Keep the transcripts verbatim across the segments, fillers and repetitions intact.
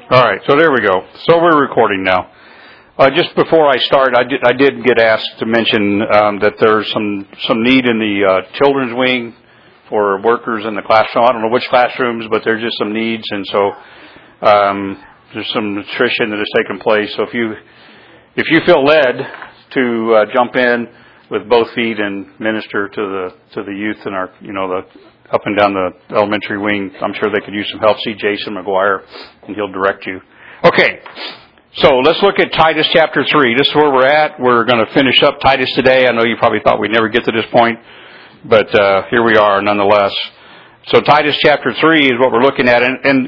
All right, so there we go. So we're recording now. Uh, just before I start, I did, I did get asked to mention um, that there's some, some need in the uh, children's wing for workers in the classroom. I don't know which classrooms, but there's just some needs, and so um, there's some nutrition that has taken place. So if you if you feel led to uh, jump in with both feet and minister to the to the youth in our you know the up and down the elementary wing, I'm sure they could use some help. See Jason McGuire, and he'll direct you. Okay, so let's look at Titus chapter three. This is where we're at. We're going to finish up Titus today. I know you probably thought we'd never get to this point, but uh, here we are nonetheless. So Titus chapter three is what we're looking at, and, and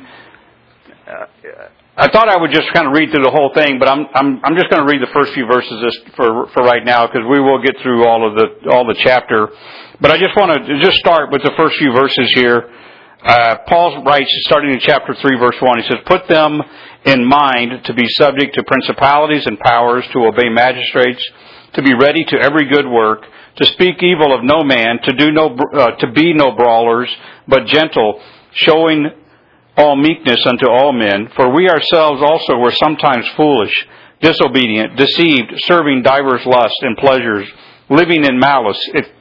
uh, I thought I would just kind of read through the whole thing, but I'm I'm I'm just going to read the first few verses for for right now, because we will get through all of the all the chapter. But I just want to just start with the first few verses here. Uh, Paul writes, starting in chapter three, verse one, he says, "Put them in mind to be subject to principalities and powers, to obey magistrates, to be ready to every good work, to speak evil of no man, to do no uh, to be no brawlers, but gentle, showing all meekness unto all men. For we ourselves also were sometimes foolish, disobedient, deceived, serving divers lusts and pleasures, living in malice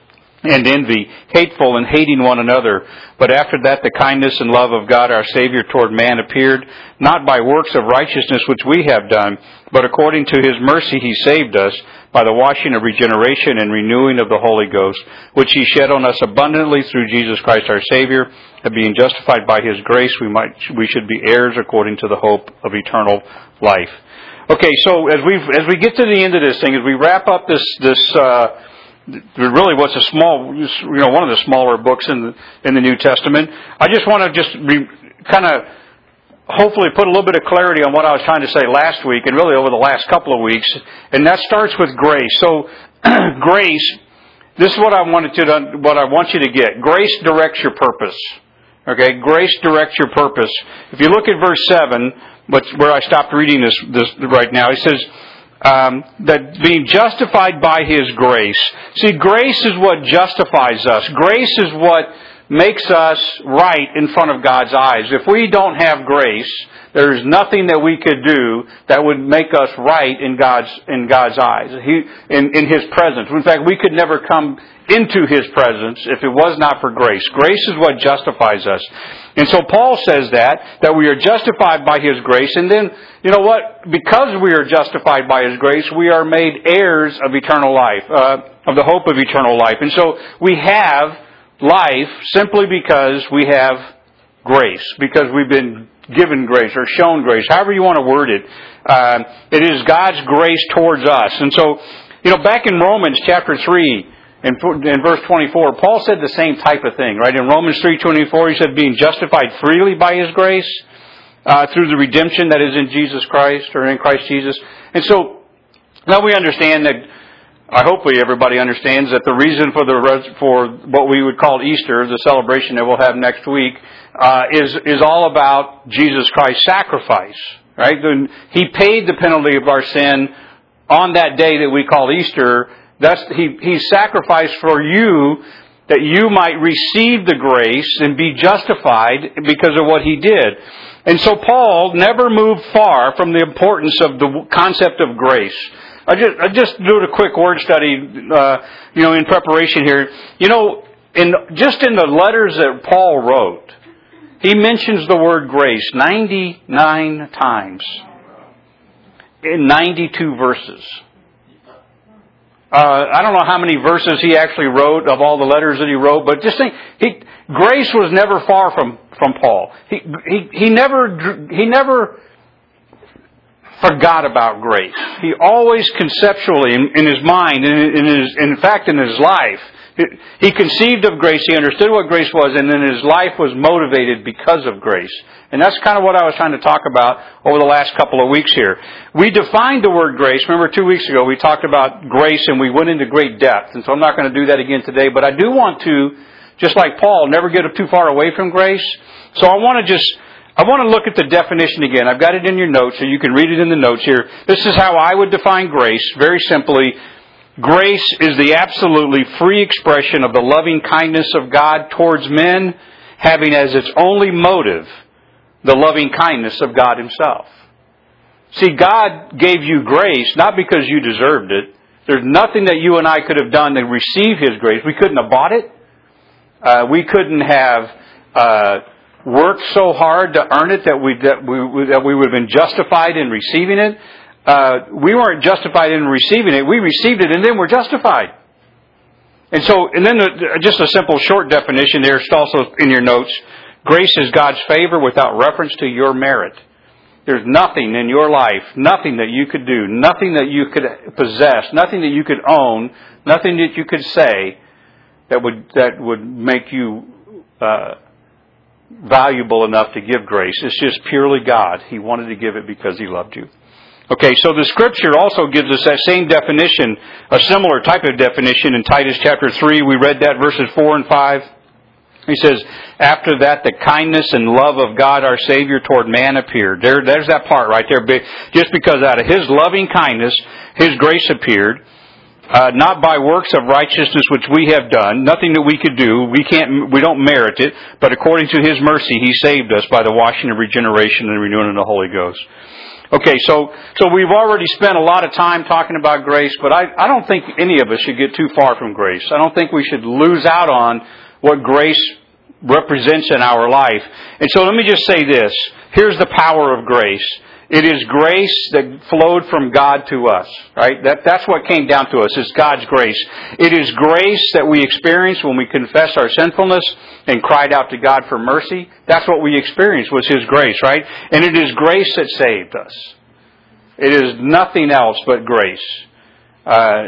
and envy, hateful and hating one another. But after that the kindness and love of God our Savior toward man appeared, not by works of righteousness which we have done, but according to His mercy He saved us, by the washing of regeneration and renewing of the Holy Ghost, which He shed on us abundantly through Jesus Christ our Savior, that being justified by His grace, we might we should be heirs according to the hope of eternal life." Okay, so as we as we get to the end of this thing, as we wrap up this this uh, really what's a small you know one of the smaller books in the in the New Testament, I just want to just re, kind of hopefully put a little bit of clarity on what I was trying to say last week, and really over the last couple of weeks, and that starts with grace. So, grace. This is what I wanted to, what I want you to get. Grace directs your purpose. Okay, grace directs your purpose. If you look at verse seven, which where I stopped reading this, this right now, he says um, that being justified by His grace. See, grace is what justifies us. Grace is what makes us right in front of God's eyes. If we don't have grace, there is nothing that we could do that would make us right in God's in God's eyes. He in, in His presence. In fact, we could never come into His presence if it was not for grace. Grace is what justifies us. And so Paul says that, that we are justified by His grace. And then, you know what? Because we are justified by His grace, we are made heirs of eternal life, uh, of the hope of eternal life. And so we have life simply because we have grace, because we've been given grace or shown grace, however you want to word it. Uh, it is God's grace towards us. And so, you know, back in Romans chapter three, in, in verse twenty-four, Paul said the same type of thing, right? In Romans three twenty-four, he said, being justified freely by His grace, uh, through the redemption that is in Jesus Christ, or in Christ Jesus. And so, now we understand that I hopefully everybody understands that the reason for the for what we would call Easter, the celebration that we'll have next week, uh, is is all about Jesus Christ's sacrifice. Right? He paid the penalty of our sin on that day that we call Easter. That's he he sacrificed for you that you might receive the grace and be justified because of what He did. And so Paul never moved far from the importance of the concept of grace. I just, I just did a quick word study, uh, you know, in preparation here. You know, in just in the letters that Paul wrote, he mentions the word grace ninety-nine times in ninety-two verses. Uh, I don't know how many verses he actually wrote of all the letters that he wrote, but just think, he, grace was never far from, from Paul. He, he, he never, he never forgot about grace. He always conceptually, in, in his mind, in, in his, in fact, in his life, he conceived of grace, he understood what grace was, and then his life was motivated because of grace. And that's kind of what I was trying to talk about over the last couple of weeks here. We defined the word grace. Remember two weeks ago we talked about grace and we went into great depth. And so I'm not going to do that again today. But I do want to, just like Paul, never get too far away from grace. So I want to just, I want to look at the definition again. I've got it in your notes so you can read it in the notes here. This is how I would define grace, very simply. Grace is the absolutely free expression of the loving kindness of God towards men, having as its only motive the loving kindness of God Himself. See, God gave you grace not because you deserved it. There's nothing that you and I could have done to receive His grace. We couldn't have bought it. Uh, we couldn't have uh, worked so hard to earn it that we that we that we would have been justified in receiving it. Uh, we weren't justified in receiving it. We received it, and then we're justified. And so, and then the, just a simple short definition there. It's also in your notes. Grace is God's favor without reference to your merit. There's nothing in your life, nothing that you could do, nothing that you could possess, nothing that you could own, nothing that you could say that would that would make you uh, valuable enough to give grace. It's just purely God. He wanted to give it because He loved you. Okay, so the Scripture also gives us that same definition, a similar type of definition in Titus chapter three. We read that verses four and five. He says, after that, the kindness and love of God our Savior toward man appeared. There, there's that part right there. Just because out of His loving kindness, His grace appeared, uh, not by works of righteousness which we have done, nothing that we could do, we can't, we don't merit it, but according to His mercy, He saved us by the washing of regeneration and renewing of the Holy Ghost. Okay, so so we've already spent a lot of time talking about grace, but I, I don't think any of us should get too far from grace. I don't think we should lose out on what grace represents in our life. And so let me just say this. Here's the power of grace. It is grace that flowed from God to us, right? That, that's what came down to us. It's God's grace. It is grace that we experience when we confess our sinfulness and cried out to God for mercy. That's what we experienced was His grace, right? And it is grace that saved us. It is nothing else but grace. Uh,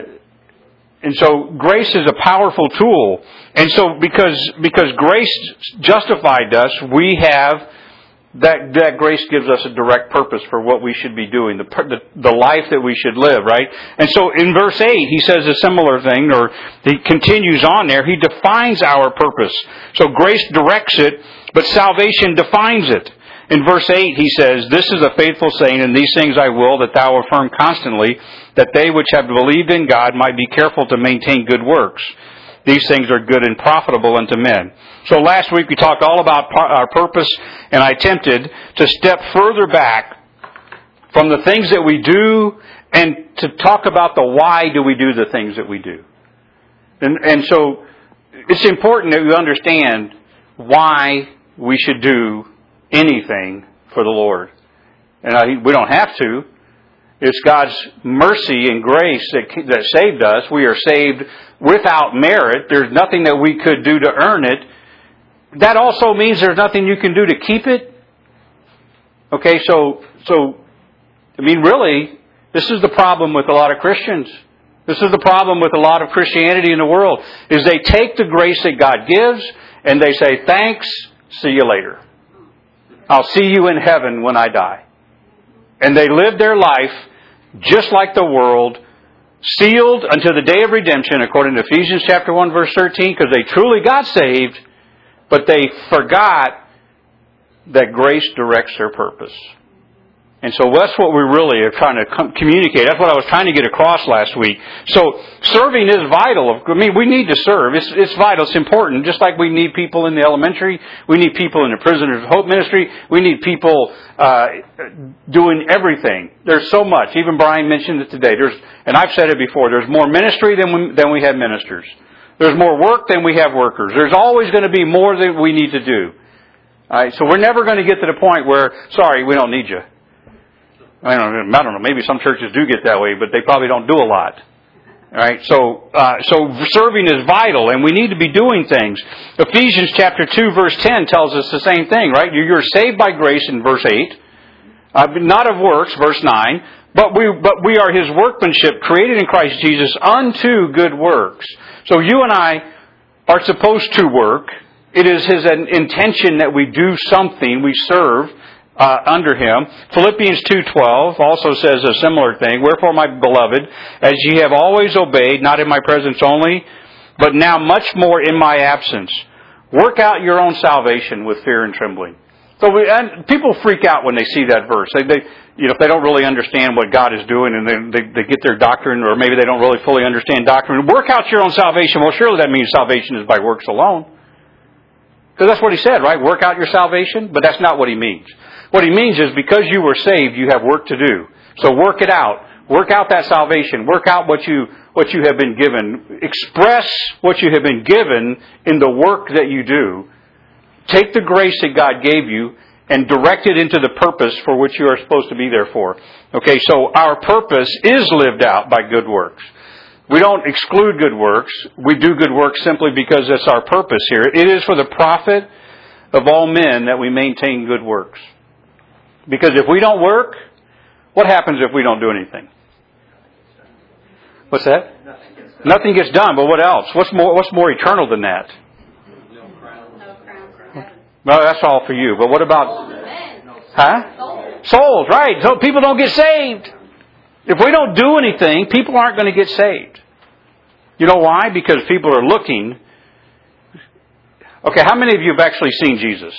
And so grace is a powerful tool. And so because because grace justified us, we have, that that grace gives us a direct purpose for what we should be doing, the, the, the life that we should live, right? And so in verse eight, he says a similar thing, or he continues on there. He defines our purpose. So grace directs it, but salvation defines it. In verse eight, he says, this is a faithful saying, and these things I will, that thou affirm constantly, that they which have believed in God might be careful to maintain good works. These things are good and profitable unto men. So last week we talked all about our purpose, and I attempted to step further back from the things that we do and to talk about the why do we do the things that we do. And, and so it's important that we understand why we should do anything for the Lord. And I, we don't have to. It's God's mercy and grace that, that saved us. We are saved without merit. There's nothing that we could do to earn it. That also means there's nothing you can do to keep it. Okay, so, so, I mean, really, this is the problem with a lot of Christians. This is the problem with a lot of Christianity in the world, is they take the grace that God gives and they say, thanks, see you later. I'll see you in heaven when I die. And they live their life just like the world, sealed unto the day of redemption, according to Ephesians chapter one, verse thirteen, because they truly got saved, but they forgot that grace directs their purpose. And so that's what we really are trying to com- communicate. That's what I was trying to get across last week. So serving is vital. I mean, we need to serve. It's, it's vital. It's important. Just like we need people in the elementary. We need people in the Prisoners of Hope ministry. We need people uh, doing everything. There's so much. Even Brian mentioned it today. There's, and I've said it before, there's more ministry than we, than we have ministers. There's more work than we have workers. There's always going to be more that we need to do. All right, so we're never going to get to the point where, sorry, we don't need you. I don't know, I don't know, maybe some churches do get that way, but they probably don't do a lot. All right, so uh, so serving is vital, and we need to be doing things. Ephesians chapter two, verse ten tells us the same thing, right? You're saved by grace in verse eight, uh, not of works, verse nine, but we but we are His workmanship, created in Christ Jesus unto good works. So you and I are supposed to work. It is His intention that we do something, we serve Uh, under Him. Philippians two twelve also says a similar thing. Wherefore, my beloved, as ye have always obeyed, not in my presence only, but now much more in my absence, work out your own salvation with fear and trembling. So we, and people freak out when they see that verse. They, they, you know, if they don't really understand what God is doing, and they, they, they get their doctrine, or maybe they don't really fully understand doctrine. Work out your own salvation. Well, surely that means salvation is by works alone. Because that's what he said, right? Work out your salvation. But that's not what he means. What he means is because you were saved, you have work to do. So work it out. Work out that salvation. Work out what you what you have been given. Express what you have been given in the work that you do. Take the grace that God gave you and direct it into the purpose for which you are supposed to be there for. Okay, so our purpose is lived out by good works. We don't exclude good works. We do good works simply because that's our purpose here. It is for the profit of all men that we maintain good works. Because if we don't work, what happens if we don't do anything? What's that? Nothing gets done. Nothing gets done, but what else? What's more, what's more eternal than that? No crown. No crown for heaven. Well, that's all for you. But what about... Huh? Souls. Souls, right. So people don't get saved. If we don't do anything, people aren't going to get saved. You know why? Because people are looking... Okay, how many of you have actually seen Jesus?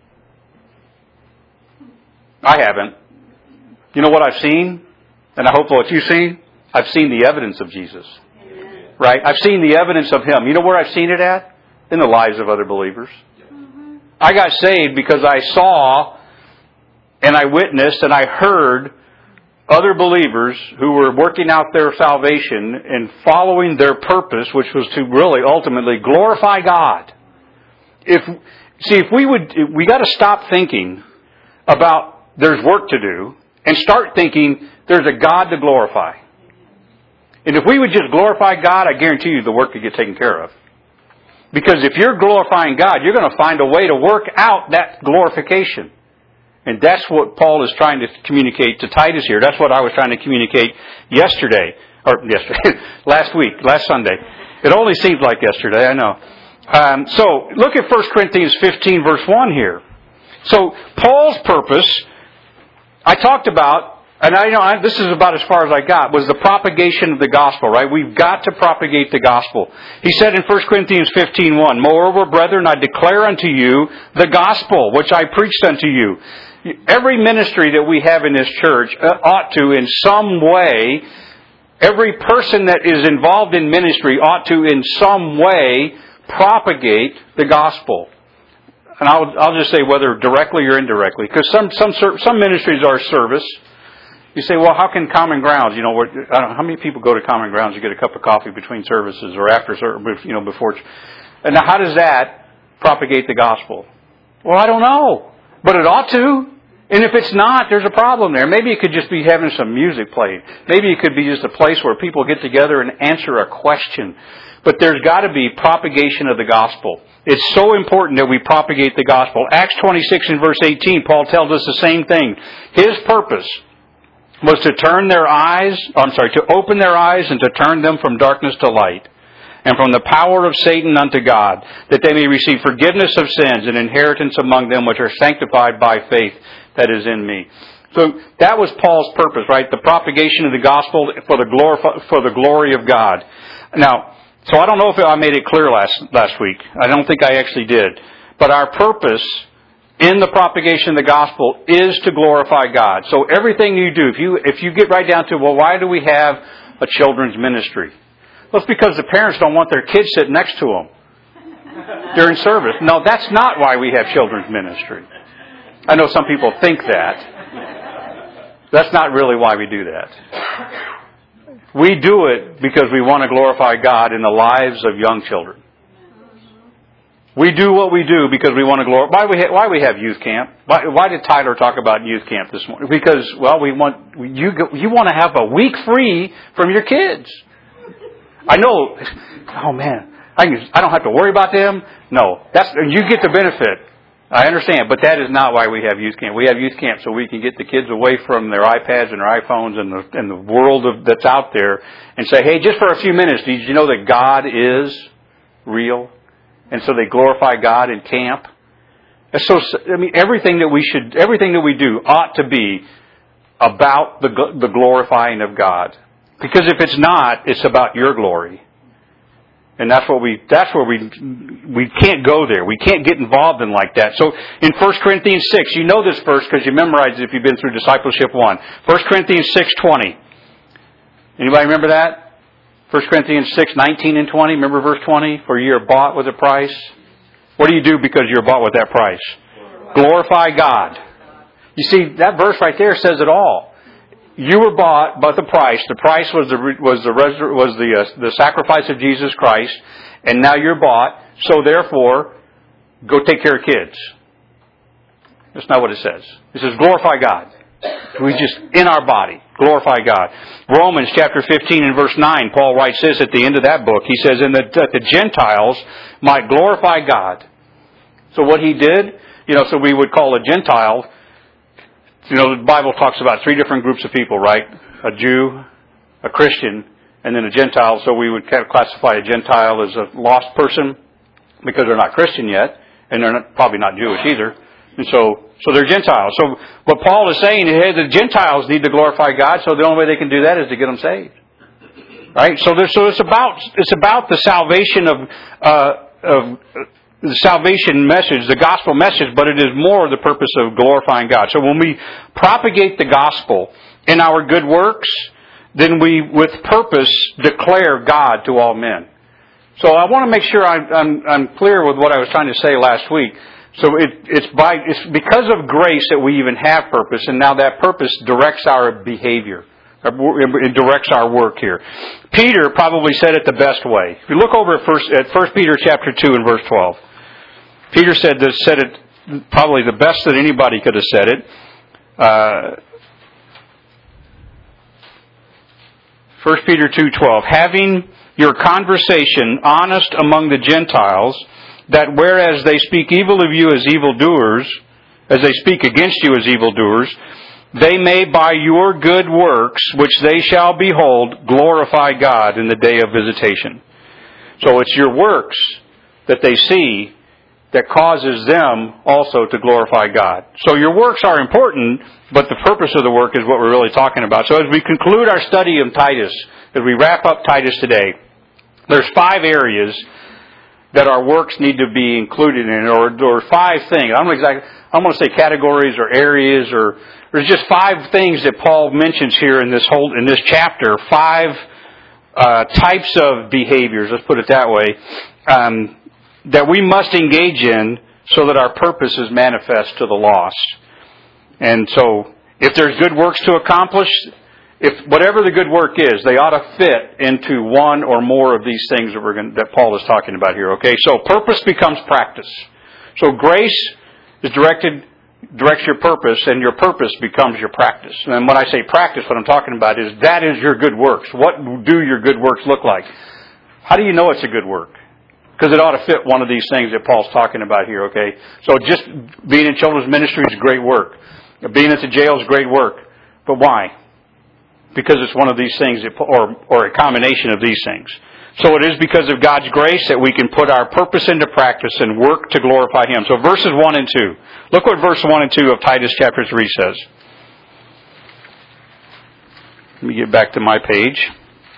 I haven't. You know what I've seen? And I hope what you've seen? I've seen the evidence of Jesus. Amen. Right? I've seen the evidence of Him. You know where I've seen it at? In the lives of other believers. Mm-hmm. I got saved because I saw and I witnessed and I heard other believers who were working out their salvation and following their purpose, which was to really ultimately glorify God. If see, if we would, we got to stop thinking about there's work to do and start thinking there's a God to glorify. And if we would just glorify God, I guarantee you the work could get taken care of. Because if you're glorifying God, you're going to find a way to work out that glorification. And that's what Paul is trying to communicate to Titus here. That's what I was trying to communicate yesterday. Or yesterday, last week, last Sunday. It only seems like yesterday, I know. Um, so, look at First Corinthians fifteen, verse one here. So, Paul's purpose, I talked about, and I know I, this is about as far as I got, was the propagation of the gospel, right? We've got to propagate the gospel. He said in First Corinthians fifteen one, "Moreover, brethren, I declare unto you the gospel, which I preached unto you." Every ministry that we have in this church ought to, in some way, every person that is involved in ministry ought to, in some way, propagate the gospel. And I'll, I'll just say whether directly or indirectly, because some some some ministries are service. You say, well, how can Common Grounds? You know, I don't know, how many people go to Common Grounds to get a cup of coffee between services or after, you know, before? And now, how does that propagate the gospel? Well, I don't know, but it ought to. And if it's not, there's a problem there. Maybe it could just be having some music played. Maybe it could be just a place where people get together and answer a question. But there's got to be propagation of the gospel. It's so important that we propagate the gospel. Acts twenty-six and verse eighteen, Paul tells us the same thing. His purpose was to turn their eyes, I'm sorry, to open their eyes and to turn them from darkness to light, and from the power of Satan unto God, that they may receive forgiveness of sins and inheritance among them which are sanctified by faith that is in me. So that was Paul's purpose, right? The propagation of the gospel for the glory, for the glory of God. Now, so I don't know if I made it clear last last week. I don't think I actually did. But our purpose in the propagation of the gospel is to glorify God. So everything you do, if you if you get right down to, well, why do we have a children's ministry? Well, it's because the parents don't want their kids sitting next to them during service. No, that's not why we have children's ministry. I know some people think that. That's not really why we do that. We do it because we want to glorify God in the lives of young children. We do what we do because we want to glorify. Why we ha- why we have youth camp? Why, why did Tyler talk about youth camp this morning? Because, well, we want you you want to have a week free from your kids. I know. Oh man, I can, I don't have to worry about them. No, that's you get the benefit. I understand, but that is not why we have youth camp. We have youth camp so we can get the kids away from their iPads and their iPhones and the, and the world of, that's out there and say, hey, just for a few minutes, did you know that God is real? And so they glorify God in camp. And so, I mean, everything that we should, everything that we do ought to be about the, the glorifying of God. Because if it's not, it's about your glory. And that's what we, that's where we, we can't go there. We can't get involved in like that. So in First Corinthians six, you know this verse because you memorized it if you've been through Discipleship one. First Corinthians six twenty. Anybody remember that? First Corinthians six nineteen and twenty. Remember verse twenty? For ye are bought with a price. What do you do because you're bought with that price? Glorify God. You see, that verse right there says it all. You were bought by the price. The price was the was the was the uh, the sacrifice of Jesus Christ, and now you're bought. So therefore, go take care of kids. That's not what it says. It says glorify God. We just in our body glorify God. Romans chapter fifteen and verse nine, Paul writes this at the end of that book. He says, "And that the Gentiles might glorify God." So what he did, you know, so we would call a Gentile. You know, the Bible talks about three different groups of people, right? A Jew, a Christian, and then a Gentile. So we would classify a Gentile as a lost person because they're not Christian yet, and they're not, probably not Jewish either. And so, so they're Gentiles. So what Paul is saying is, hey, the Gentiles need to glorify God. So the only way they can do that is to get them saved, right? So, so it's about it's about the salvation of uh, of. the salvation message, the gospel message, but it is more the purpose of glorifying God. So when we propagate the gospel in our good works, then we, with purpose, declare God to all men. So I want to make sure I'm, I'm, I'm clear with what I was trying to say last week. So it, it's by it's because of grace that we even have purpose, and now that purpose directs our behavior. It directs our work here. Peter probably said it the best way. If you look over at First, at First Peter chapter two and verse twelve, Peter said this, said it probably the best that anybody could have said it. Uh, First Peter two twelve, having your conversation honest among the Gentiles, that whereas they speak evil of you as evildoers, as they speak against you as evildoers, they may by your good works, which they shall behold, glorify God in the day of visitation. So it's your works that they see that causes them also to glorify God. So your works are important, but the purpose of the work is what we're really talking about. So as we conclude our study of Titus, as we wrap up Titus today, there's five areas that our works need to be included in, or, or five things. I don't know exactly, I don't want to say categories or areas, or there's just five things that Paul mentions here in this whole in this chapter. Five uh, types of behaviors, let's put it that way, um, that we must engage in so that our purpose is manifest to the lost. And so, if there's good works to accomplish, if whatever the good work is, they ought to fit into one or more of these things that we're going, that Paul is talking about here. Okay, so purpose becomes practice. So grace is directed directs your purpose, and your purpose becomes your practice. And when I say practice, what I'm talking about is that is your good works. What do your good works look like? How do you know it's a good work? Because it ought to fit one of these things that Paul's talking about here, okay? So just being in children's ministry is great work. Being at the jail is great work. But why? Because it's one of these things, that, or, or a combination of these things. So it is because of God's grace that we can put our purpose into practice and work to glorify Him. So verses one and two. Look what verse one and two of Titus chapter three says. Let me get back to my page.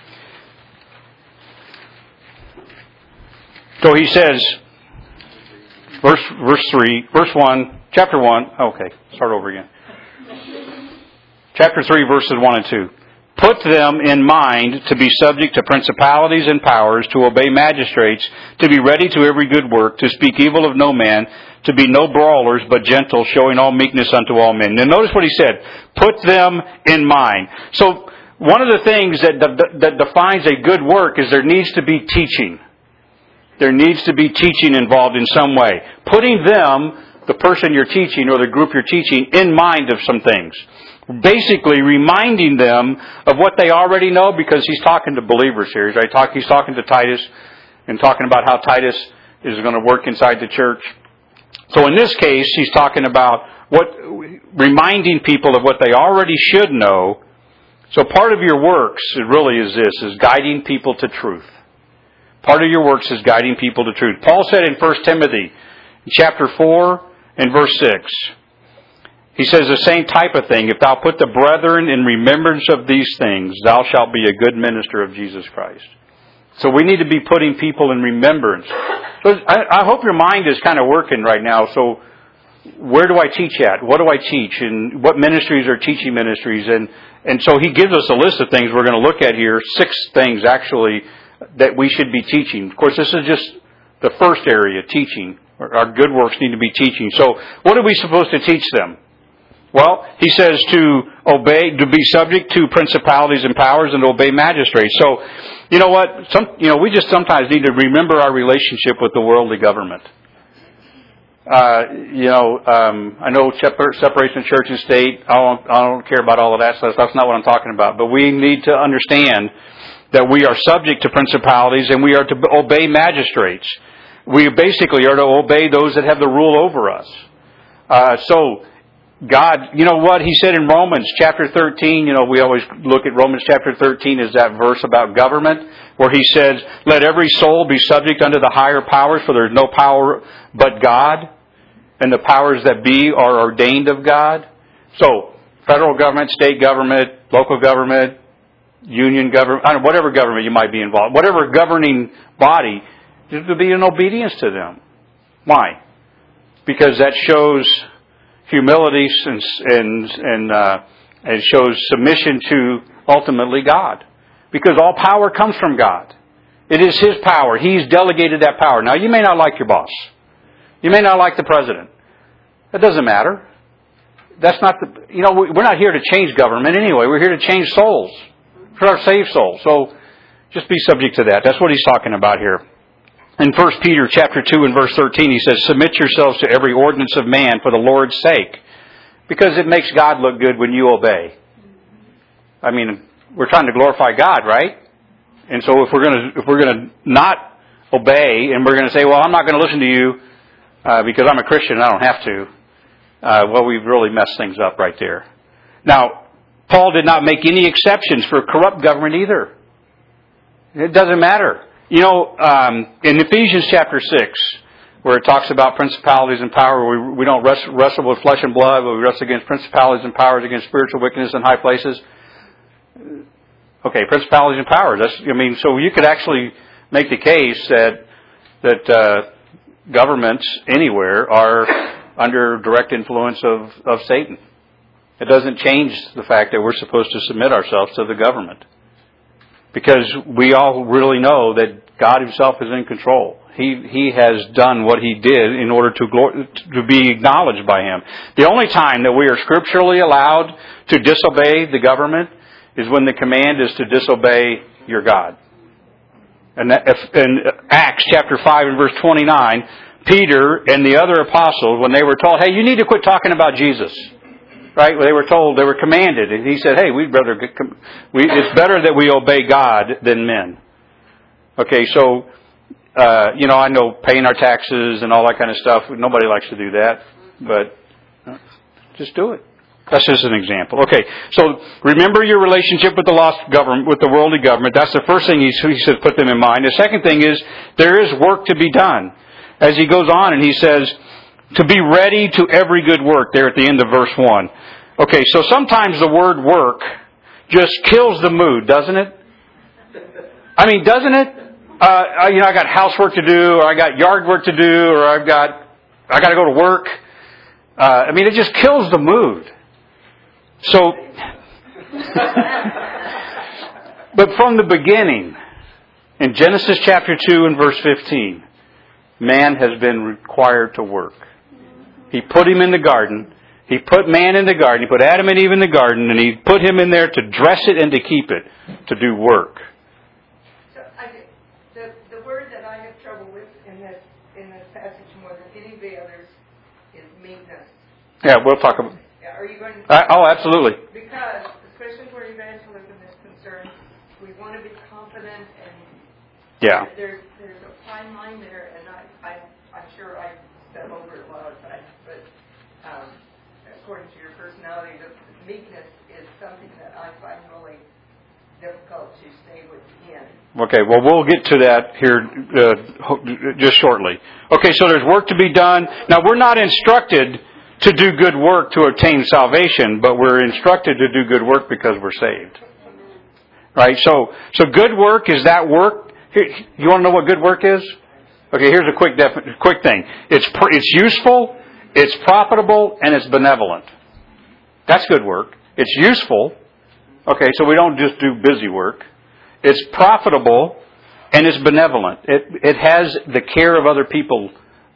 So he says, verse verse three, verse one, chapter one. Okay, start over again. Chapter three, verses one and two. Put them in mind to be subject to principalities and powers, to obey magistrates, to be ready to every good work, to speak evil of no man, to be no brawlers, but gentle, showing all meekness unto all men. Now notice what he said. Put them in mind. So one of the things that, that, that defines a good work is there needs to be teaching. There needs to be teaching involved in some way. Putting them, the person you're teaching or the group you're teaching, in mind of some things. Basically reminding them of what they already know, because he's talking to believers here. Right? Talk, he's talking to Titus and talking about how Titus is going to work inside the church. So in this case, he's talking about what, reminding people of what they already should know. So part of your works, it really is this, is guiding people to truth. Part of your works is guiding people to truth. Paul said in First Timothy, chapter four and verse six, he says the same type of thing. If thou put the brethren in remembrance of these things, thou shalt be a good minister of Jesus Christ. So we need to be putting people in remembrance. So I, I hope your mind is kind of working right now. So where do I teach at? What do I teach? And what ministries are teaching ministries? And, and so he gives us a list of things we're going to look at here. Six things, actually, that we should be teaching. Of course, this is just the first area, teaching. Our good works need to be teaching. So what are we supposed to teach them? Well, he says to obey, to be subject to principalities and powers and to obey magistrates. So, you know what? Some, you know, we just sometimes need to remember our relationship with the worldly government. Uh, you know, um, I know separation of church and state. I don't, I don't care about all of that stuff. That's not what I'm talking about. But we need to understand that we are subject to principalities and we are to obey magistrates. We basically are to obey those that have the rule over us. Uh, so, God, you know what? He said in Romans chapter thirteen, you know, we always look at Romans chapter thirteen as that verse about government, where he says, let every soul be subject unto the higher powers, for there is no power but God, and the powers that be are ordained of God. So, federal government, state government, local government, union government, I don't know, whatever government you might be involved, whatever governing body, to be in obedience to them. Why? Because that shows humility and and and, uh, and shows submission to ultimately God. Because all power comes from God. It is His power. He's delegated that power. Now, you may not like your boss. You may not like the president. That doesn't matter. That's not the, you know, we're not here to change government anyway. We're here to change souls. For our saved souls. So, just be subject to that. That's what he's talking about here. In First Peter chapter two and verse thirteen, he says, submit yourselves to every ordinance of man for the Lord's sake. Because it makes God look good when you obey. I mean, we're trying to glorify God, right? And so if we're going to, if we're going to not obey and we're going to say, well, I'm not going to listen to you uh, because I'm a Christian and I don't have to, uh, well, we've really messed things up right there. Now, Paul did not make any exceptions for corrupt government either. It doesn't matter. You know, um, in Ephesians chapter six, where it talks about principalities and power, we, we don't wrestle, wrestle with flesh and blood, but we wrestle against principalities and powers, against spiritual wickedness in high places. Okay, principalities and powers. That's, I mean, so you could actually make the case that that uh, governments anywhere are under direct influence of, of Satan. It doesn't change the fact that we're supposed to submit ourselves to the government. Because we all really know that God Himself is in control. He He has done what He did in order to glor- to be acknowledged by Him. The only time that we are scripturally allowed to disobey the government is when the command is to disobey your God. And that, if, in Acts chapter five and verse twenty-nine, Peter and the other apostles, when they were told, hey, you need to quit talking about Jesus. Right? Well, they were told, they were commanded. And he said, hey, we'd rather, we, it's better that we obey God than men. Okay, so, uh, you know, I know paying our taxes and all that kind of stuff. Nobody likes to do that. But uh, just do it. That's just an example. Okay, so remember your relationship with the lost government, with the worldly government. That's the first thing he, he says, put them in mind. The second thing is, there is work to be done. As he goes on and he says, to be ready to every good work, there at the end of verse one. Okay, so sometimes the word work just kills the mood, doesn't it? I mean, doesn't it? Uh, you know, I got housework to do, or I got yard work to do, or I've got, I got to go to work. Uh, I mean, it just kills the mood. So, but from the beginning, in Genesis chapter two and verse fifteen, man has been required to work. He put him in the garden. He put man in the garden. He put Adam and Eve in the garden, and He put him in there to dress it and to keep it, to do work. So I, the the word that I have trouble with in this in this passage more than any of the others is meekness. Yeah, we'll talk about. Are you going to? Uh, oh, absolutely. Because especially where evangelism is concerned, we want to be confident, and Yeah. there's there's a fine line there, and I I I'm sure I step over it a lot of times, but. Um, According to your personality, the meekness is something that I find really difficult to stay within. Okay, well, we'll get to that here uh, just shortly. Okay, so there's work to be done. Now, we're not instructed to do good work to obtain salvation, but we're instructed to do good work because we're saved. Right? So, so good work is that work. Here, you want to know what good work is? Okay, here's a quick defi- quick thing. It's pr- it's useful. It's profitable, and it's benevolent. That's good work. It's useful. Okay, so we don't just do busy work. It's profitable, and it's benevolent. It it has the care of other people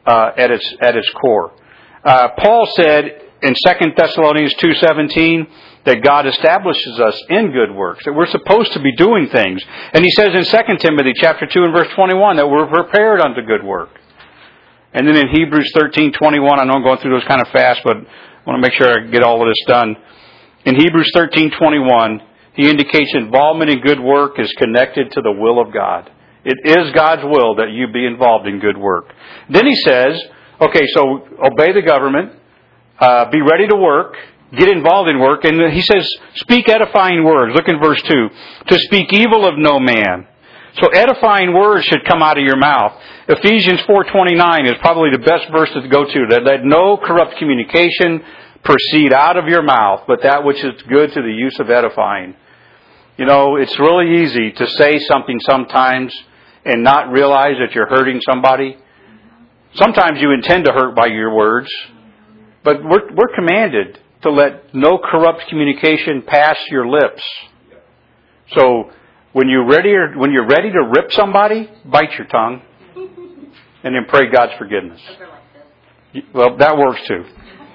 uh, at its at its core. Uh, Paul said in Second Thessalonians two seventeen that God establishes us in good works, that we're supposed to be doing things. And he says in Second Timothy chapter two and verse twenty-one that we're prepared unto good work. And then in Hebrews thirteen twenty-one, I know I'm going through those kind of fast, but I want to make sure I get all of this done. In Hebrews thirteen twenty-one, he indicates involvement in good work is connected to the will of God. It is God's will that you be involved in good work. Then he says, okay, so obey the government, uh, be ready to work, get involved in work, and he says, speak edifying words. Look in verse two. To speak evil of no man. So edifying words should come out of your mouth. Ephesians four twenty-nine is probably the best verse to go to. That let no corrupt communication proceed out of your mouth, but that which is good to the use of edifying. You know, it's really easy to say something sometimes and not realize that you're hurting somebody. Sometimes you intend to hurt by your words, but we're, we're commanded to let no corrupt communication pass your lips. So when you're ready, when you're ready to rip somebody, bite your tongue, and then pray God's forgiveness. Well, that works too.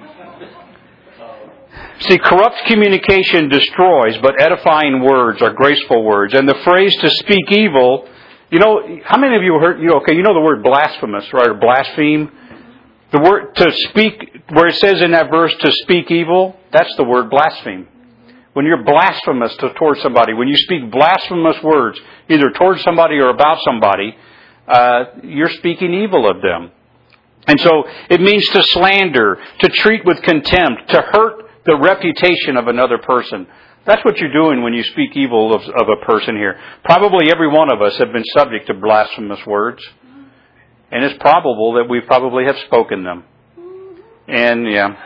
See, corrupt communication destroys, but edifying words are graceful words. And the phrase "to speak evil," you know, how many of you heard? You know, okay, you know the word blasphemous, right? Or blaspheme. The word to speak, where it says in that verse "to speak evil," that's the word blaspheme. When you're blasphemous to, towards somebody, when you speak blasphemous words, either towards somebody or about somebody, uh, you're speaking evil of them. And so it means to slander, to treat with contempt, to hurt the reputation of another person. That's what you're doing when you speak evil of, of a person here. Probably every one of us have been subject to blasphemous words. And it's probable that we probably have spoken them. And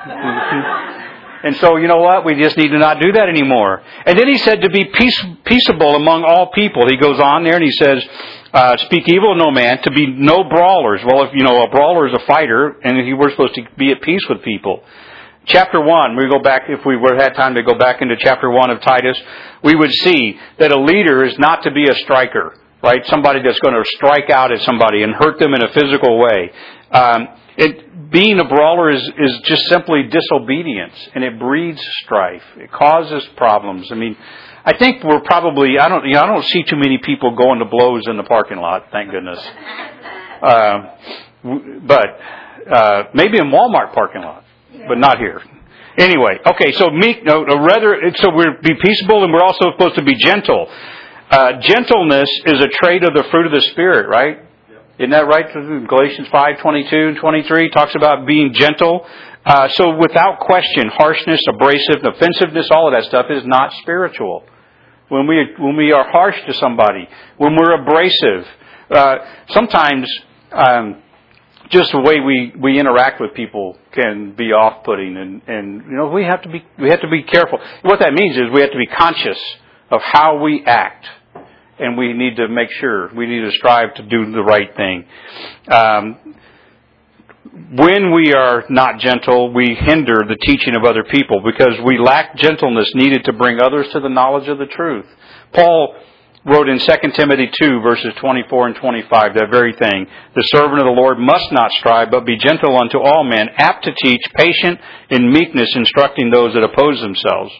yeah. And so, you know what? We just need to not do that anymore. And then he said to be peace, peaceable among all people. He goes on there and he says, uh, speak evil of no man, to be no brawlers. Well, if you know, a brawler is a fighter, and he, we're supposed to be at peace with people. Chapter one, we go back, if we were had time to go back into chapter one of Titus, we would see that a leader is not to be a striker, right? Somebody that's going to strike out at somebody and hurt them in a physical way. Um, it, being a brawler is, is just simply disobedience, and it breeds strife. It causes problems. I mean, I think we're probably, I don't, you know, I don't see too many people going to blows in the parking lot, thank goodness. Uh, but, uh, maybe in Walmart parking lot. But not here. Anyway, okay, so meek, no, rather, so we're be peaceable, and we're also supposed to be gentle. Uh, gentleness is a trait of the fruit of the Spirit, right? Yep. Isn't that right? Galatians five twenty-two and twenty-three talks about being gentle. Uh, so without question, harshness, abrasive, offensiveness, all of that stuff is not spiritual. When we when we are harsh to somebody, when we're abrasive, uh, sometimes. Um, Just the way we, we interact with people can be off-putting, and, and you know we have to be we have to be careful. What that means is we have to be conscious of how we act, and we need to make sure we need to strive to do the right thing. Um, when we are not gentle, we hinder the teaching of other people because we lack gentleness needed to bring others to the knowledge of the truth. Paul wrote in Second Timothy two, verses twenty-four and twenty-five, that very thing. The servant of the Lord must not strive, but be gentle unto all men, apt to teach, patient in meekness, instructing those that oppose themselves.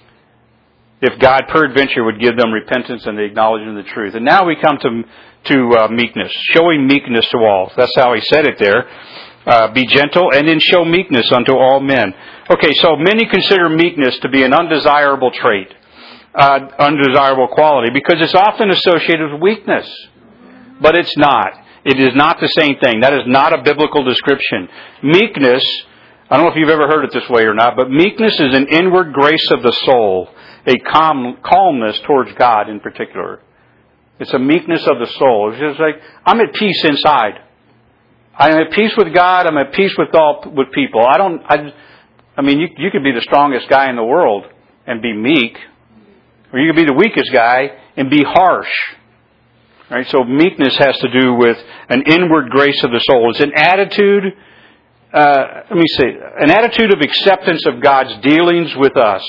If God peradventure would give them repentance and the acknowledgement of the truth. And now we come to, to uh, meekness, showing meekness to all. That's how he said it there. Uh, be gentle and then show meekness unto all men. Okay, so many consider meekness to be an undesirable trait. Uh, undesirable quality because it's often associated with weakness. But it's not. It is not the same thing. That is not a biblical description. Meekness, I don't know if you've ever heard it this way or not, but meekness is an inward grace of the soul, a calm, calmness towards God in particular. It's a meekness of the soul. It's just like, I'm at peace inside. I'm at peace with God. I'm at peace with all with people. I don't, I, I mean, you, you could be the strongest guy in the world and be meek. Or you can be the weakest guy and be harsh. Right? So meekness has to do with an inward grace of the soul. It's an attitude, uh, let me say, an attitude of acceptance of God's dealings with us.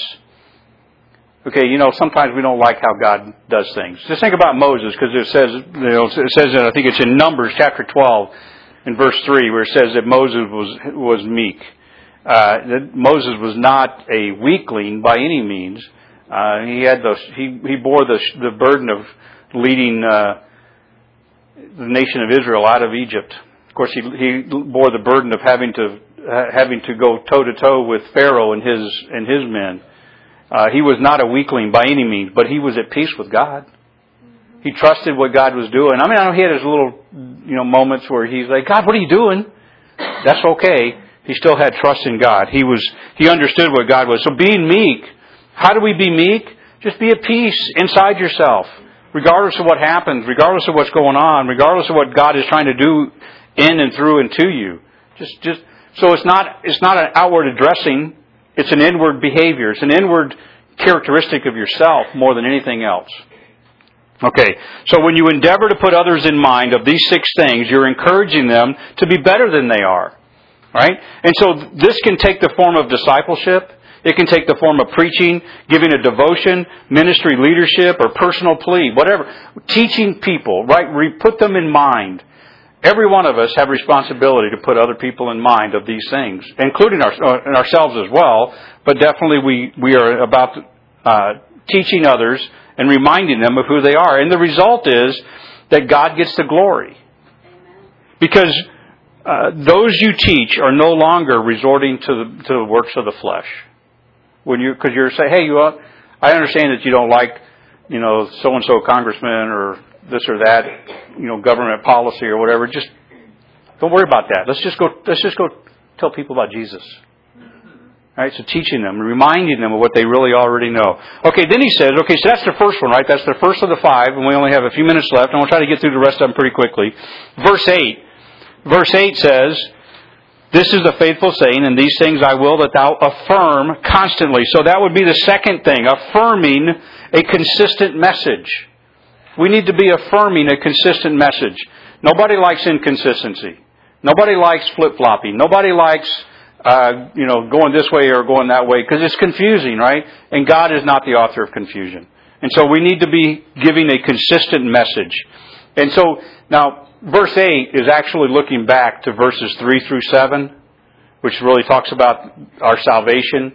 Okay, you know, sometimes we don't like how God does things. Just think about Moses, because it says, you know, it says, I think it's in Numbers chapter twelve, in verse three where it says that Moses was was meek. Uh, that Moses was not a weakling by any means. Uh, he had the he he bore the the burden of leading uh, the nation of Israel out of Egypt. Of course, he he bore the burden of having to uh, having to go toe to toe with Pharaoh and his and his men. Uh, he was not a weakling by any means, but he was at peace with God. He trusted what God was doing. I mean, I know he had his little, you know, moments where he's like, God, what are you doing? That's okay. He still had trust in God. He was, he understood what God was. So being meek, how do we be meek? Just be at peace inside yourself, regardless of what happens, regardless of what's going on, regardless of what God is trying to do in and through and to you. Just, just, so it's not, it's not an outward addressing. It's an inward behavior. It's an inward characteristic of yourself more than anything else. Okay, so when you endeavor to put others in mind of these six things, you're encouraging them to be better than they are. Right? And so this can take the form of discipleship. It can take the form of preaching, giving a devotion, ministry leadership, or personal plea, whatever. Teaching people, right? We put them in mind. Every one of us have responsibility to put other people in mind of these things, including our, uh, ourselves as well. But definitely we, we are about uh, teaching others and reminding them of who they are. And the result is that God gets the glory. Because uh, those you teach are no longer resorting to the, to the works of the flesh. When you, because you're saying, hey, you, uh, I understand that you don't like, you know, so-and-so congressman or this or that, you know, government policy or whatever. Just don't worry about that. Let's just go, let's just go tell people about Jesus. Right, so teaching them, reminding them of what they really already know. Okay, then he says, okay, so that's the first one, right? That's the first of the five, and we only have a few minutes left, and we'll try to get through the rest of them pretty quickly. Verse eight. Verse eight says, this is the faithful saying, and these things I will that thou affirm constantly. So that would be the second thing, affirming a consistent message. We need to be affirming a consistent message. Nobody likes inconsistency. Nobody likes flip-flopping. Nobody likes Uh, you know, going this way or going that way, because it's confusing, right? And God is not the author of confusion. And so we need to be giving a consistent message. And so, now, verse eight is actually looking back to verses three through seven, which really talks about our salvation.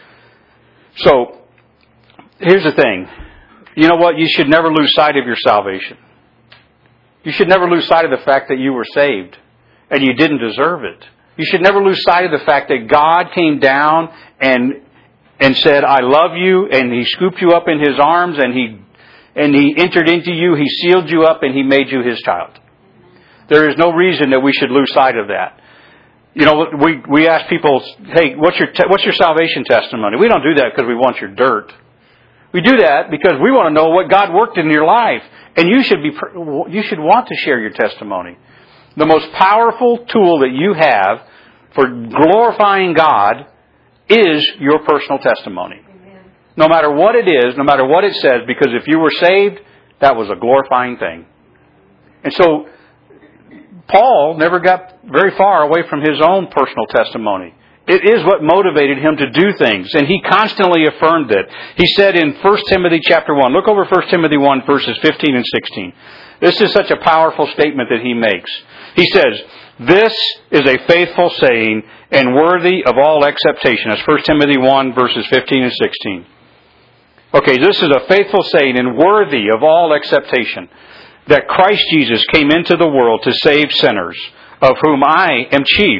So, here's the thing. You know what? You should never lose sight of your salvation. You should never lose sight of the fact that you were saved and you didn't deserve it. You should never lose sight of the fact that God came down and and said, I love you, and He scooped you up in His arms, and He and He entered into you, He sealed you up, and He made you His child. There is no reason that we should lose sight of that. You know, we we ask people, hey, what's your te- what's your salvation testimony? We don't do that because we want your dirt. We do that because we want to know what God worked in your life, and you should be you should want to share your testimony. The most powerful tool that you have for glorifying God is your personal testimony. Amen. No matter what it is, no matter what it says, because if you were saved, that was a glorifying thing. And so, Paul never got very far away from his own personal testimony. It is what motivated him to do things, and he constantly affirmed it. He said in First Timothy chapter one, look over First Timothy one, verses fifteen and sixteen. This is such a powerful statement that he makes. He says, this is a faithful saying and worthy of all acceptation. That's First Timothy one, verses fifteen and sixteen. Okay, this is a faithful saying and worthy of all acceptation, that Christ Jesus came into the world to save sinners, of whom I am chief.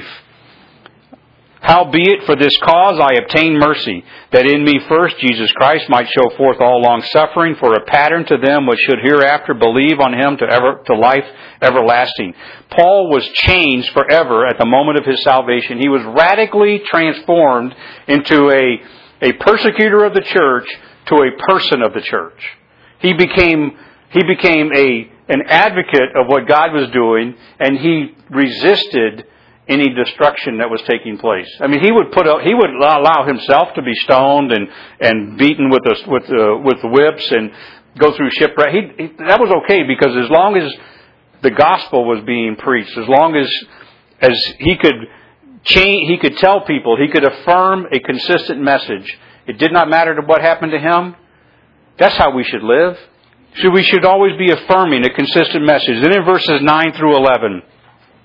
Howbeit for this cause I obtained mercy, that in me first Jesus Christ might show forth all long suffering for a pattern to them which should hereafter believe on Him to ever to life everlasting. Paul was changed forever at the moment of his salvation. He was radically transformed into a, a persecutor of the church to a person of the church. He became he became a an advocate of what God was doing, and he resisted any destruction that was taking place. I mean, he would put a, he would allow himself to be stoned and, and beaten with the with the with the whips and go through shipwreck. He, he, that was okay, because as long as the gospel was being preached, as long as as he could change, he could tell people, he could affirm a consistent message. It did not matter to what happened to him. That's how we should live. So we should always be affirming a consistent message. Then in verses nine through eleven.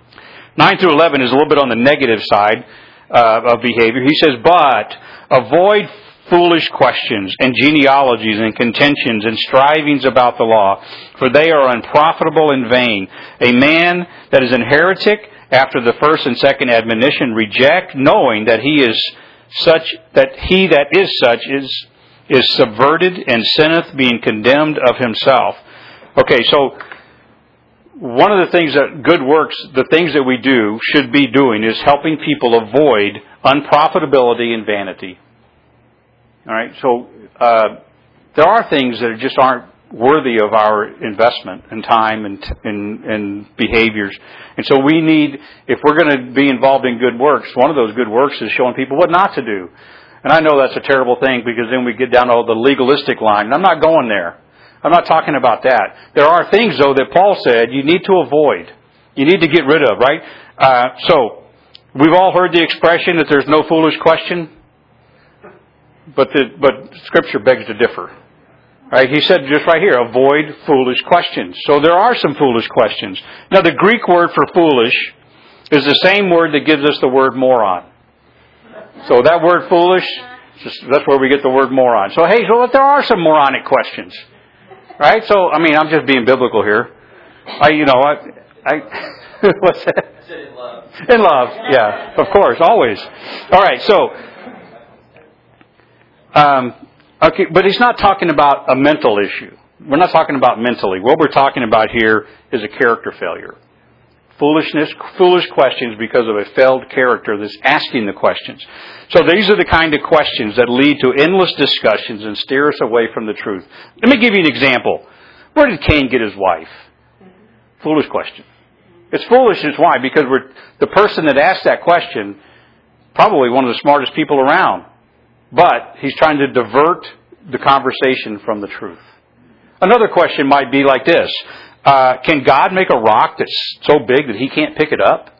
nine through eleven is a little bit on the negative side uh, of behavior. He says, but avoid foolish questions and genealogies and contentions and strivings about the law, for they are unprofitable and vain. A man that is an heretic after the first and second admonition reject, knowing that he is such, that he that is such is is subverted and sinneth, being condemned of himself. Okay, so one of the things that good works, the things that we do, should be doing is helping people avoid unprofitability and vanity. All right, so uh, there are things that just aren't worthy of our investment and time and, and and behaviors. And so we need, if we're going to be involved in good works, one of those good works is showing people what not to do. And I know that's a terrible thing because then we get down to the legalistic line. And I'm not going there. I'm not talking about that. There are things, though, that Paul said you need to avoid. You need to get rid of, right? Uh, so, we've all heard the expression that there's no foolish question. But the, but Scripture begs to differ. Right? He said just right here, avoid foolish questions. So there are some foolish questions. Now the Greek word for foolish is the same word that gives us the word moron. So that word foolish, that's where we get the word moron. So hey, so there are some moronic questions. Right? So, I mean, I'm just being biblical here. I, you know, I, I what's that? I said in love. In love, yeah, of course, always. All right, so, um, okay, but he's not talking about a mental issue. We're not talking about mentally. What we're talking about here is a character failure. Foolishness, foolish questions because of a failed character that's asking the questions. So these are the kind of questions that lead to endless discussions and steer us away from the truth. Let me give you an example. Where did Cain get his wife? Foolish question. It's foolishness. Why? Because we're, the person that asked that question, probably one of the smartest people around. But he's trying to divert the conversation from the truth. Another question might be like this. Uh, can God make a rock that's so big that He can't pick it up?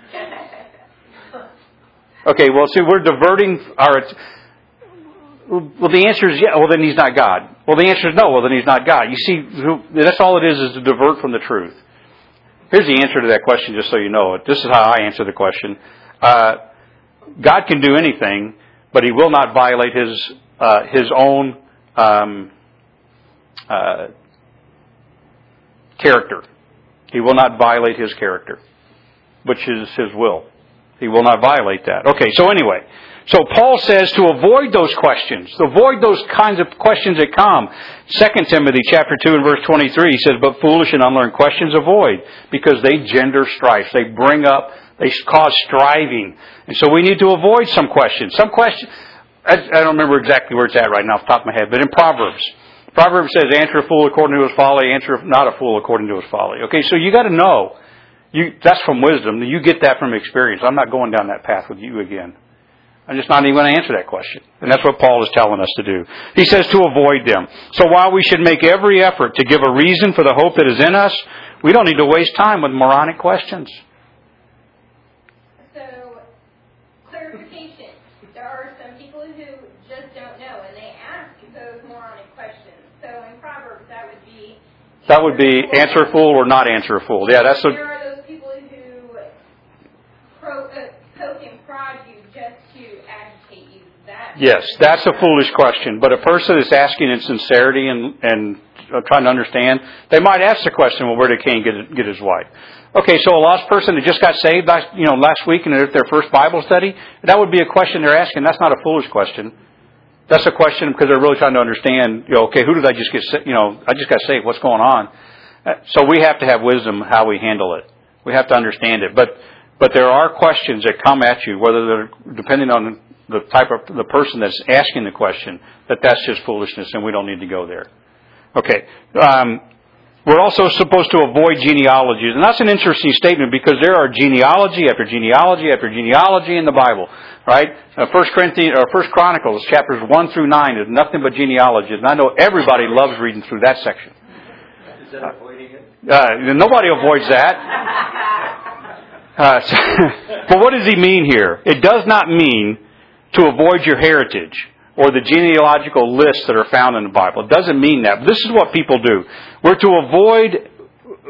Okay, well, see, we're diverting our... Well, the answer is yeah. Well, then He's not God. Well, the answer is no. Well, then He's not God. You see, that's all it is, is to divert from the truth. Here's the answer to that question, just so you know it. This is how I answer the question. Uh, God can do anything, but He will not violate His uh, His own um, uh, character. He will not violate His character, which is His will. He will not violate that. Okay, so anyway, so Paul says to avoid those questions, to avoid those kinds of questions that come. Second Timothy chapter two and verse twenty-three, he says, but foolish and unlearned questions avoid, because they gender strife. They bring up, they cause striving. And so we need to avoid some questions. Some questions, I, I don't remember exactly where it's at right now off the top of my head, but in Proverbs. Proverbs says, answer a fool according to his folly, answer not a fool according to his folly. Okay, so you got to know. You, that's from wisdom. You get that from experience. I'm not going down that path with you again. I'm just not even going to answer that question. And that's what Paul is telling us to do. He says to avoid them. So while we should make every effort to give a reason for the hope that is in us, we don't need to waste time with moronic questions. So, clarification. There are some people who just don't know, and they ask those moronic questions. So in Proverbs, that would be... That would be answer a fool or not answer a fool. Yeah, that's There a... are those people who pro, uh, poke and prod you just to agitate you. That Yes, that's a foolish question. But a person that's asking in sincerity and, and uh, trying to understand, they might ask the question, well, where did Cain get, get his wife? Okay, so a lost person that just got saved last, you know, last week and they're at their first Bible study, that would be a question they're asking. That's not a foolish question. That's a question because they're really trying to understand, you know, okay, who did I just get, you know, I just got saved, what's going on? So we have to have wisdom how we handle it. We have to understand it. But but there are questions that come at you, whether they're depending on the type of the person that's asking the question, that that's just foolishness and we don't need to go there. Okay. Um, we're also supposed to avoid genealogies. And that's an interesting statement because there are genealogy after genealogy after genealogy in the Bible. Right? Uh, First Corinthians or First Chronicles chapters one through nine is nothing but genealogies. And I know everybody loves reading through that section. Is that avoiding it? Uh, nobody avoids that. Uh, so, but what does he mean here? It does not mean to avoid your heritage or the genealogical lists that are found in the Bible. It doesn't mean that. This is what people do. We're to avoid,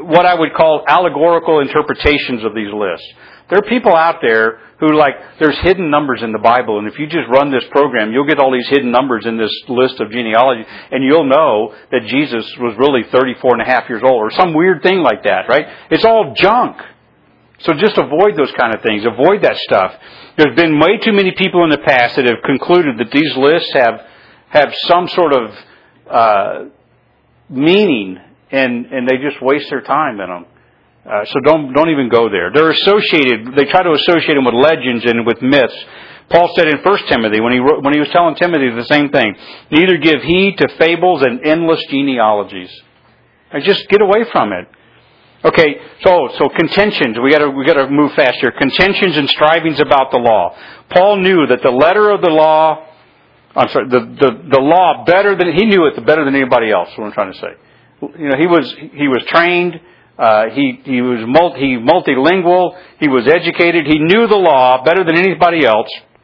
what I would call allegorical interpretations of these lists. There are people out there who, like, there's hidden numbers in the Bible, and if you just run this program, you'll get all these hidden numbers in this list of genealogy, and you'll know that Jesus was really thirty-four and a half years old, or some weird thing like that, right? It's all junk. So just avoid those kind of things. Avoid that stuff. There's been way too many people in the past that have concluded that these lists have have some sort of uh, meaning, and, and they just waste their time in them. Uh, so don't don't even go there. They're associated. They try to associate them with legends and with myths. Paul said in First Timothy when he wrote, when he was telling Timothy the same thing. Neither give heed to fables and endless genealogies. And just get away from it. Okay, so so contentions. We got to we got to move fast here. Contentions and strivings about the law. Paul knew that the letter of the law. I'm sorry. The the the law better than he knew it better than anybody else. What I'm trying to say. You know, he was he was trained. Uh, he he was multi, he multilingual. He was educated. He knew the law better than anybody else.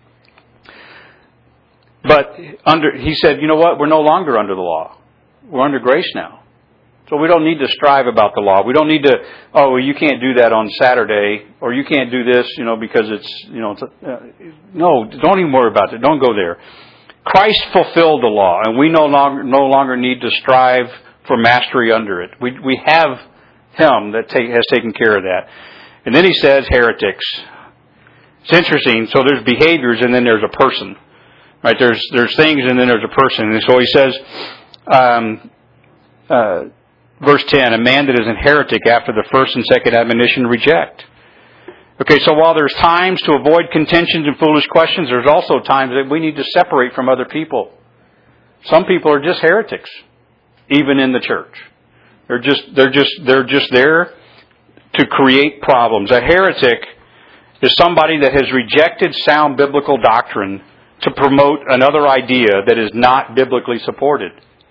But under he said, you know what? We're no longer under the law. We're under grace now. So we don't need to strive about the law. We don't need to. Oh, well, you can't do that on Saturday, or you can't do this, you know, because it's you know. It's, uh, no, don't even worry about it. Don't go there. Christ fulfilled the law, and we no longer no longer need to strive for mastery under it. We we have Him that take, has taken care of that. And then he says heretics. It's interesting. So there's behaviors and then there's a person. Right? There's there's things and then there's a person. And so he says, um, uh, verse ten, a man that is a heretic after the first and second admonition reject. Okay, so while there's times to avoid contentions and foolish questions, there's also times that we need to separate from other people. Some people are just heretics, even in the church. They're just, they're just, they're just there to create problems. A heretic is somebody that has rejected sound biblical doctrine to promote another idea that is not biblically supported.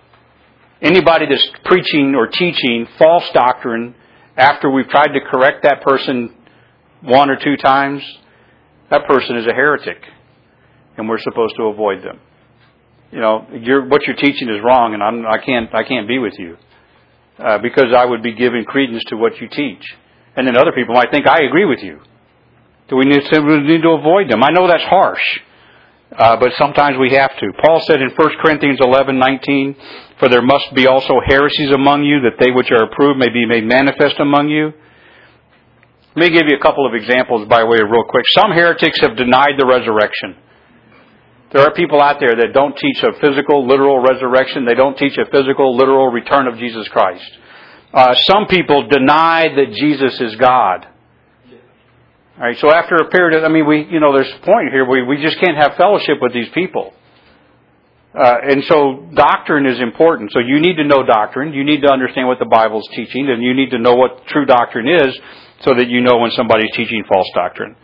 Anybody that's preaching or teaching false doctrine after we've tried to correct that person one or two times, that person is a heretic, and we're supposed to avoid them. You know, you're, what you're teaching is wrong, and I'm, I can't, I can't be with you. Uh, because I would be giving credence to what you teach. And then other people might think, I agree with you. Do we need to, we need to avoid them? I know that's harsh, uh, but sometimes we have to. Paul said in First Corinthians eleven nineteen, for there must be also heresies among you, that they which are approved may be made manifest among you. Let me give you a couple of examples by way of real quick. Some heretics have denied the resurrection. There are people out there that don't teach a physical, literal resurrection. They don't teach a physical, literal return of Jesus Christ. Uh, some people deny that Jesus is God. All right. So after a period of, I mean, we, you know, there's a point here. We we just can't have fellowship with these people. Uh, and so doctrine is important. So you need to know doctrine. You need to understand what the Bible's teaching, and you need to know what true doctrine is, so that you know when somebody's teaching false doctrine.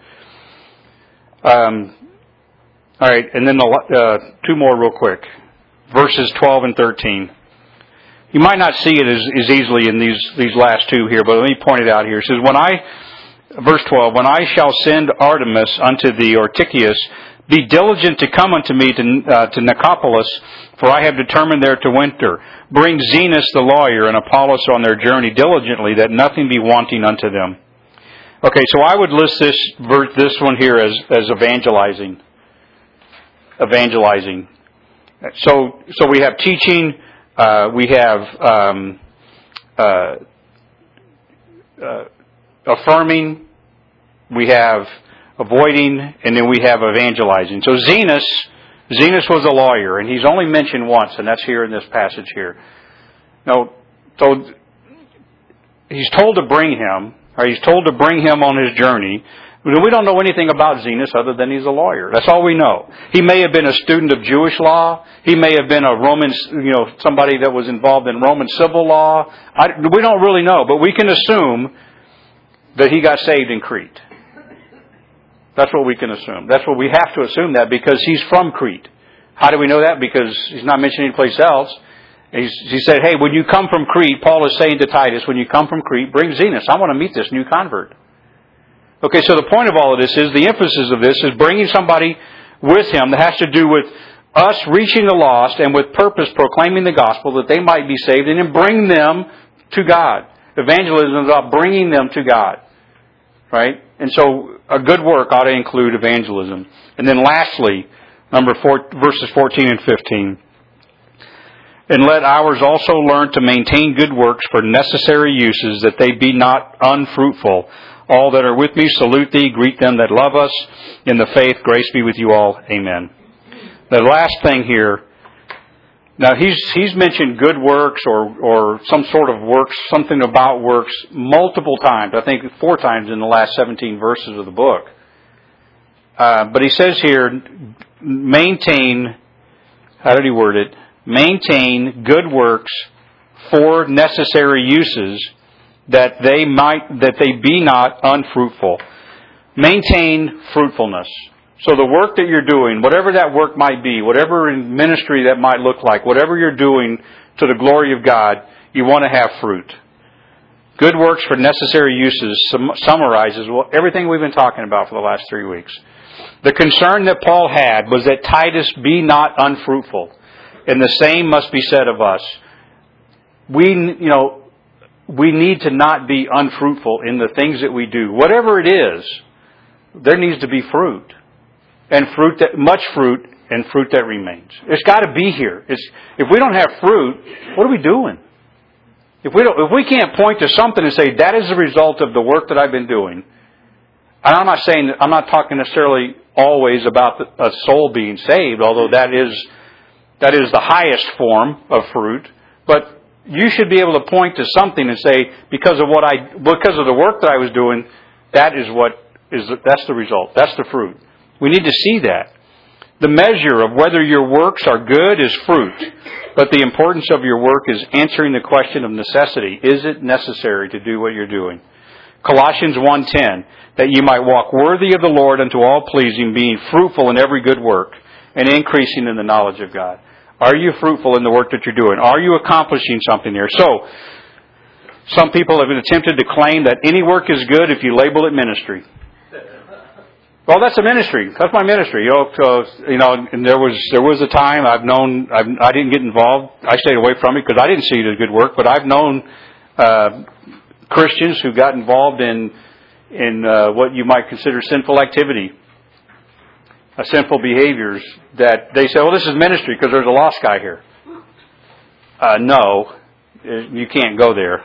Um. All right, and then the, uh, two more real quick. Verses twelve and thirteen. You might not see it as, as easily in these, these last two here, but let me point it out here. It says, when I, verse twelve, when I shall send Artemis unto thee, or Tychicus, be diligent to come unto me to, uh, to Nicopolis, for I have determined there to winter. Bring Zenas the lawyer and Apollos on their journey diligently, that nothing be wanting unto them. Okay, so I would list this, this one here as, as evangelizing. Evangelizing. So, so we have teaching, uh, we have um, uh, uh, affirming, we have avoiding, and then we have evangelizing. So Zenas, Zenas was a lawyer, and he's only mentioned once, and that's here in this passage here. Now, so he's told to bring him, or he's told to bring him on his journey. We don't know anything about Zenas other than he's a lawyer. That's all we know. He may have been a student of Jewish law. He may have been a Roman, you know, somebody that was involved in Roman civil law. I, we don't really know, but we can assume that he got saved in Crete. That's what we can assume. That's what we have to assume that because he's from Crete. How do we know that? Because he's not mentioned anyplace else. He's, he said, hey, when you come from Crete, Paul is saying to Titus, when you come from Crete, bring Zenas. I want to meet this new convert. Okay, so the point of all of this is, the emphasis of this is bringing somebody with him that has to do with us reaching the lost and with purpose proclaiming the gospel that they might be saved and then bring them to God. Evangelism is about bringing them to God. Right? And so a good work ought to include evangelism. And then lastly, number four, verses fourteen and fifteen. And let ours also learn to maintain good works for necessary uses, that they be not unfruitful. All that are with me salute thee, greet them that love us. In the faith, grace be with you all. Amen. The last thing here, now he's he's mentioned good works or, or some sort of works, something about works multiple times. I think four times in the last seventeen verses of the book. Uh, but he says here, maintain, how did he word it? Maintain good works for necessary uses, that they might, that they be not unfruitful. Maintain fruitfulness. So the work that you're doing, whatever that work might be, whatever in ministry that might look like, whatever you're doing to the glory of God, you want to have fruit. Good works for necessary uses sum- summarizes everything we've been talking about for the last three weeks. The concern that Paul had was that Titus be not unfruitful. And the same must be said of us. We, you know, we need to not be unfruitful in the things that we do. Whatever it is, there needs to be fruit. And fruit that, much fruit and fruit that remains. It's got to be here. It's, if we don't have fruit, what are we doing? If we don't, if we can't point to something and say, that is the result of the work that I've been doing. And I'm not saying, I'm not talking necessarily always about the, a soul being saved, although that is, that is the highest form of fruit. But you should be able to point to something and say, because of what I, because of the work that I was doing, that is what is, that's the result. That's the fruit. We need to see that. The measure of whether your works are good is fruit. But the importance of your work is answering the question of necessity. Is it necessary to do what you're doing? Colossians one ten, that you might walk worthy of the Lord unto all pleasing, being fruitful in every good work, and increasing in the knowledge of God. Are you fruitful in the work that you're doing? Are you accomplishing something there? So, some people have attempted to claim that any work is good if you label it ministry. Well, that's a ministry. That's my ministry. You know, so, you know, and there was there was a time I've known I've, I didn't get involved. I stayed away from it because I didn't see it as good work. But I've known uh, Christians who got involved in in uh, what you might consider sinful activity, uh, sinful behaviors. That they say, "Well, this is ministry because there's a lost guy here." Uh, no, you can't go there.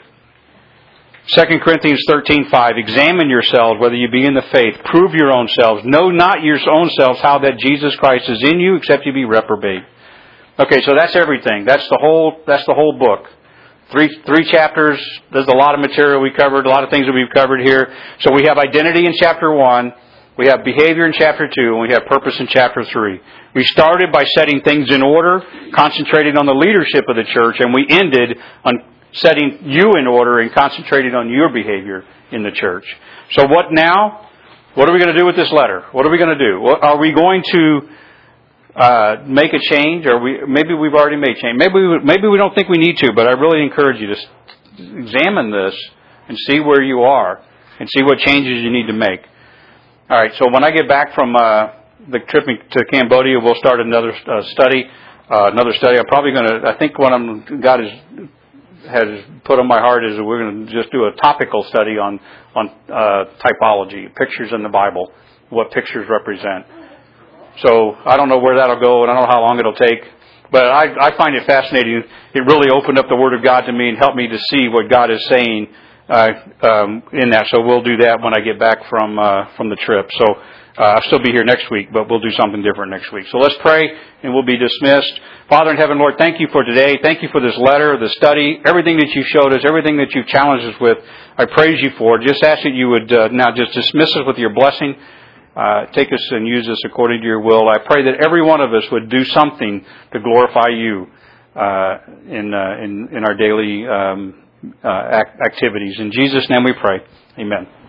Second Corinthians thirteen five, examine yourselves whether you be in the faith. Prove your own selves. Know not your own selves how that Jesus Christ is in you, except you be reprobate. Okay, so that's everything. That's the whole. That's the whole book. Three three chapters. There's a lot of material we covered. A lot of things that we've covered here. So we have identity in chapter one. We have behavior in chapter two, and we have purpose in chapter three. We started by setting things in order, concentrating on the leadership of the church, and we ended on setting you in order and concentrating on your behavior in the church. So what now? What are we going to do with this letter? What are we going to do? Are we going to uh, make a change? Or we maybe we've already made change. Maybe we, maybe we don't think we need to, but I really encourage you to examine this and see where you are and see what changes you need to make. All right, so when I get back from uh, the trip to Cambodia, we'll start another uh, study. Uh, another study. I'm probably going to, I think what I'm, God is... has put on my heart is that we're going to just do a topical study on on uh, typology, pictures in the Bible, what pictures represent. So I don't know where that'll go, and I don't know how long it'll take, but I, I find it fascinating. It really opened up the Word of God to me and helped me to see what God is saying uh, um, in that. So we'll do that when I get back from uh, from the trip. So uh, I'll still be here next week, but we'll do something different next week. So let's pray, and we'll be dismissed. Father in heaven, Lord, thank you for today. Thank you for this letter, the study, everything that you showed us, everything that you've challenged us with. I praise you for it. Just ask that you would uh, now just dismiss us with your blessing. Uh, take us and use us according to your will. I pray that every one of us would do something to glorify you uh, in, uh, in in our daily um, uh, act- activities. In Jesus' name we pray. Amen.